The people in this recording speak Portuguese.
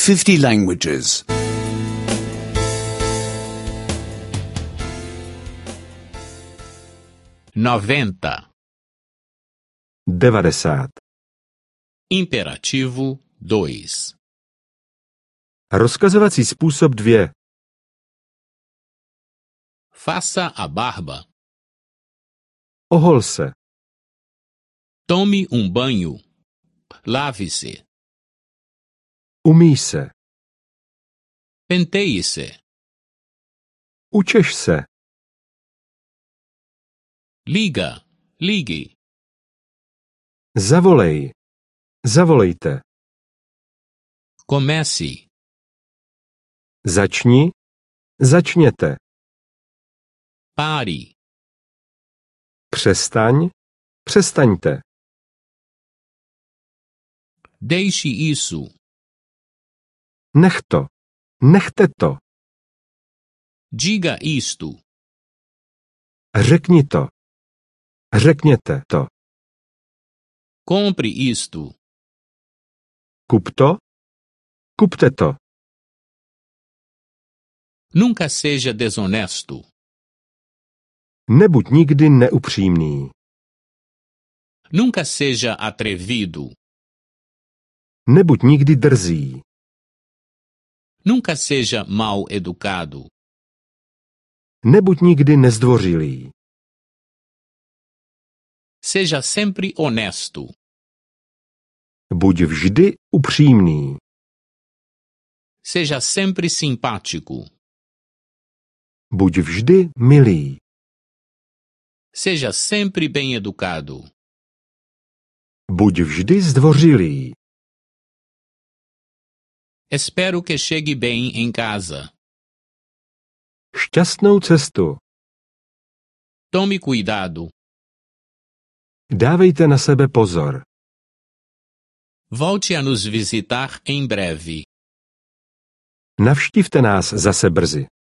50 languages. 90. 90. Imperativo 2. Rozkazovací způsob 2. Faça a barba. Ohol se. Tome banho. Lave-se. Umyj se. Penteie-se. Učeš se. Ligue. Zavolej. Zavolejte. Comece. Začněte. Pare. Přestaňte. Deixe isso. Nechte to. Diga isto. Řekněte to. Compre isto. Kupte to. Nunca seja desonesto. Nebuď nikdy neupřímný. Nunca seja atrevido. Nebuď nikdy drzý. Nunca seja mal educado. Nebuď nikdy nezdvořilý. Seja sempre honesto. Buď vždy upřímný. Seja sempre simpático. Buď vždy milý. Seja sempre bem educado. Buď vždy zdvořilý. Espero que chegue bem em casa. Šťastnou cestu. Tome cuidado. Dávejte na sebe pozor. Volte a nos visitar em breve. Navštívte nás zase brzy.